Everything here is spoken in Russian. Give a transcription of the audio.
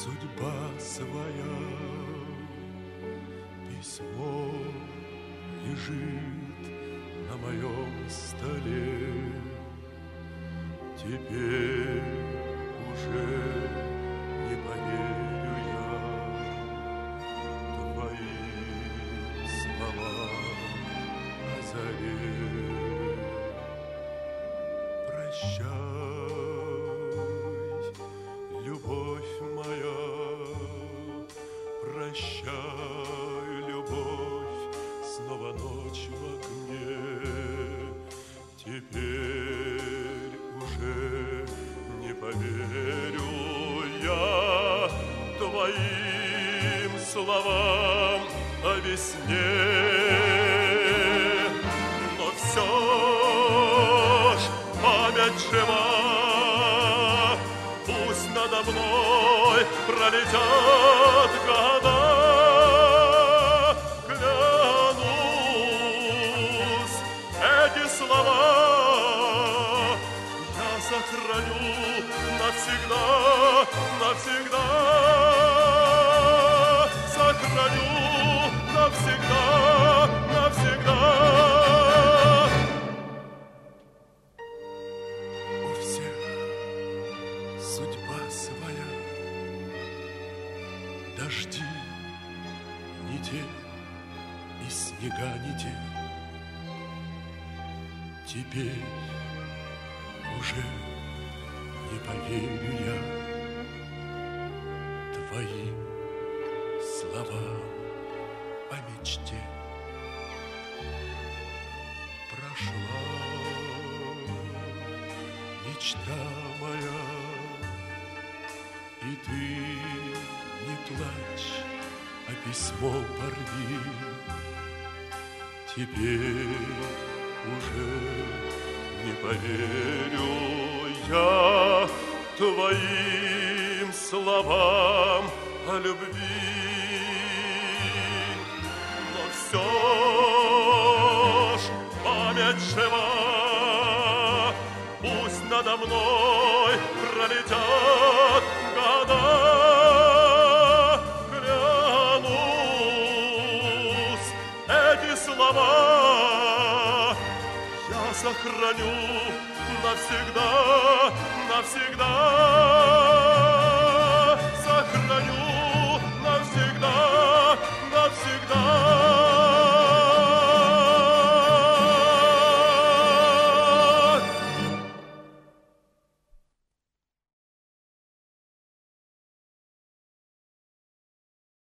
судьба своя. Письмо лежит на моем столе. Теперь уже не поверю я твоим словам о заре. Прощай, любовь моя, прощай, любовь, снова ночь в окне. Теперь уже не поверю я твоим словам о весне. Но все ж память жива, пусть надо мной пролетят года. Клянусь, эти слова я сохраню навсегда, навсегда. Сохраню навсегда, навсегда. У всех судьба своя. Дожди не те, и снега не те. Теперь уже не поверю я твоим словам о мечте. Прошла мечта моя, и ты не плачь, а письмо порви. Теперь уже не поверю я твоим словам о любви. Но все ж память жива, пусть надо мной пролетят года. Клянусь, эти слова я сохраню навсегда, навсегда.